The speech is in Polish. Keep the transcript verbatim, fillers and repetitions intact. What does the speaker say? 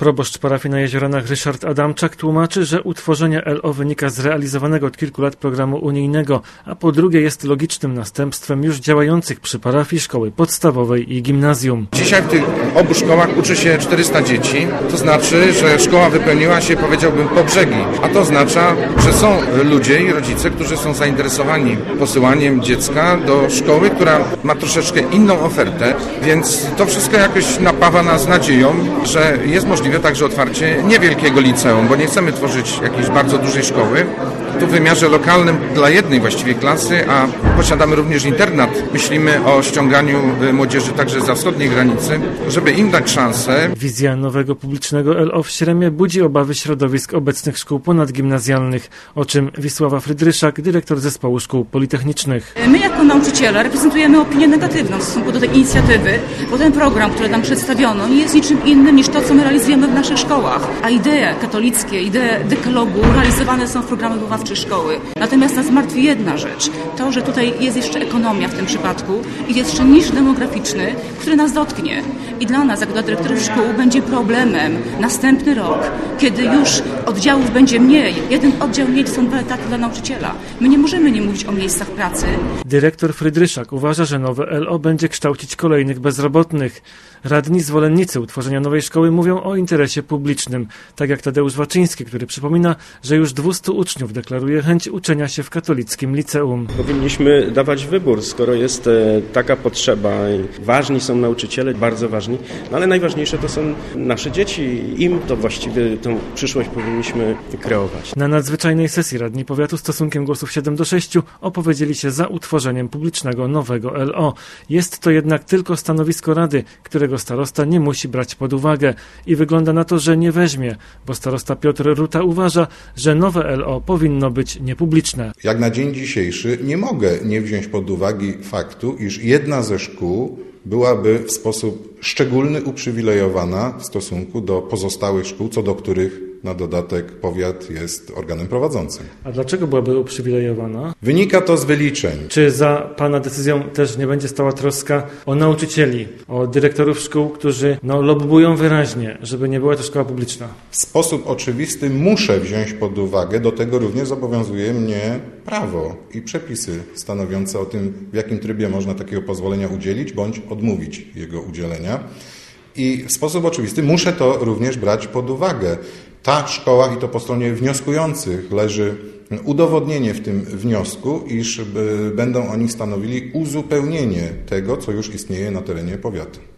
Proboszcz parafii na Jezioranach Ryszard Adamczak tłumaczy, że utworzenie L O wynika z realizowanego od kilku lat programu unijnego, a po drugie jest logicznym następstwem już działających przy parafii szkoły podstawowej i gimnazjum. Dzisiaj w tych obu szkołach uczy się czterysta dzieci, to znaczy, że szkoła wypełniła się, powiedziałbym, po brzegi, a to oznacza, że są ludzie i rodzice, którzy są zainteresowani posyłaniem dziecka do szkoły, która ma troszeczkę inną ofertę, więc to wszystko jakoś napawa nas nadzieją, że jest możliwe także otwarcie niewielkiego liceum, bo nie chcemy tworzyć jakiejś bardzo dużej szkoły, tu w wymiarze lokalnym dla jednej właściwie klasy, a posiadamy również internat. Myślimy o ściąganiu młodzieży także za wschodniej granicy, żeby im dać szansę. Wizja nowego publicznego L O w Śremie budzi obawy środowisk obecnych szkół ponadgimnazjalnych, o czym Wisława Frydryszak, dyrektor zespołu szkół politechnicznych. My jako nauczyciele reprezentujemy opinię negatywną w stosunku do tej inicjatywy, bo ten program, który nam przedstawiono, nie jest niczym innym niż to, co my realizujemy w naszych szkołach. A idee katolickie, idee dekalogu realizowane są w programach wychowawczych szkoły. Natomiast nas martwi jedna rzecz, to, że tutaj jest jeszcze ekonomia w tym przypadku i jest jeszcze niż demograficzny, który nas dotknie. I dla nas, jako dla dyrektorów szkół, będzie problemem następny rok, kiedy już oddziałów będzie mniej. Jeden oddział mniej są dwa etaty dla nauczyciela. My nie możemy nie mówić o miejscach pracy. Dyrektor Frydryszak uważa, że nowe L O będzie kształcić kolejnych bezrobotnych. Radni zwolennicy utworzenia nowej szkoły mówią o interesie publicznym, tak jak Tadeusz Waczyński, który przypomina, że już dwustu uczniów deklaruje chęć uczenia się w katolickim liceum. Powinniśmy dawać wybór, skoro jest taka potrzeba. Ważni są nauczyciele, bardzo ważni, no ale najważniejsze to są nasze dzieci. Im to właściwie tą przyszłość powinniśmy kreować. Na nadzwyczajnej sesji radni powiatu stosunkiem głosów siedem do sześciu opowiedzieli się za utworzeniem publicznego nowego L O. Jest to jednak tylko stanowisko rady, którego starosta nie musi brać pod uwagę i wygląda na to, że nie weźmie, bo starosta Piotr Ruta uważa, że nowe L O powinno być niepubliczne. Jak na dzień dzisiejszy nie mogę nie wziąć pod uwagę faktu, iż jedna ze szkół byłaby w sposób szczególny uprzywilejowana w stosunku do pozostałych szkół, co do których na dodatek powiat jest organem prowadzącym. A dlaczego byłaby uprzywilejowana? Wynika to z wyliczeń. Czy za Pana decyzją też nie będzie stała troska o nauczycieli, o dyrektorów szkół, którzy no, lobbują wyraźnie, żeby nie była to szkoła publiczna? W sposób oczywisty muszę wziąć pod uwagę, do tego również zobowiązuje mnie prawo i przepisy stanowiące o tym, w jakim trybie można takiego pozwolenia udzielić bądź odmówić jego udzielenia. I w sposób oczywisty muszę to również brać pod uwagę. Ta szkoła, i to po stronie wnioskujących, leży udowodnienie w tym wniosku, iż będą oni stanowili uzupełnienie tego, co już istnieje na terenie powiatu.